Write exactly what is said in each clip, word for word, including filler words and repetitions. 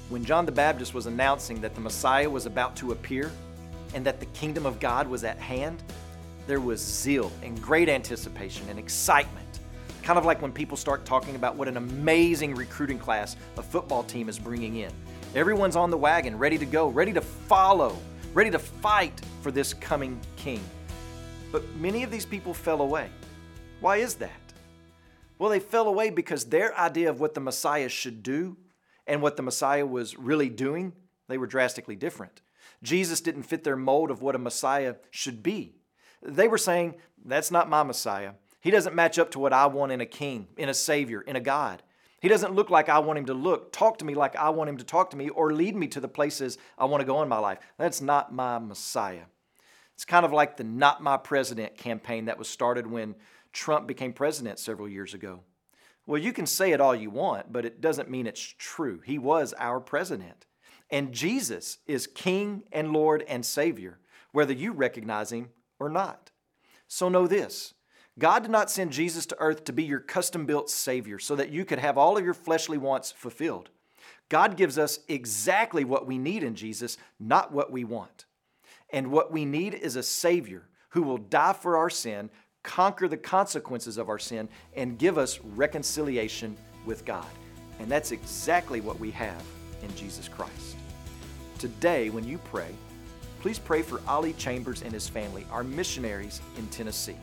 When John the Baptist was announcing that the Messiah was about to appear and that the kingdom of God was at hand, there was zeal and great anticipation and excitement. Kind of like when people start talking about what an amazing recruiting class a football team is bringing in. Everyone's on the wagon, ready to go, ready to follow, ready to fight for this coming king. But many of these people fell away. Why is that? Well, they fell away because their idea of what the Messiah should do and what the Messiah was really doing, they were drastically different. Jesus didn't fit their mold of what a Messiah should be. They were saying, that's not my Messiah. He doesn't match up to what I want in a king, in a Savior, in a God. He doesn't look like I want him to look, talk to me like I want him to talk to me, or lead me to the places I want to go in my life. That's not my Messiah. It's kind of like the Not My President campaign that was started when Trump became president several years ago. Well, you can say it all you want, but it doesn't mean it's true. He was our president. And Jesus is King and Lord and Savior, whether you recognize him or not. So know this. God did not send Jesus to earth to be your custom-built Savior so that you could have all of your fleshly wants fulfilled. God gives us exactly what we need in Jesus, not what we want. And what we need is a Savior who will die for our sin, conquer the consequences of our sin, and give us reconciliation with God. And that's exactly what we have in Jesus Christ. Today, when you pray, please pray for Ali Chambers and his family, our missionaries in Tennessee.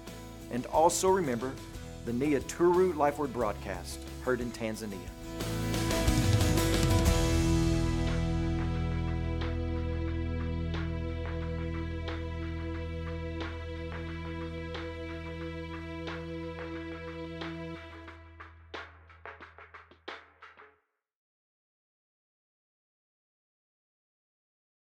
And also remember the Nia Turu Life Word broadcast heard in Tanzania.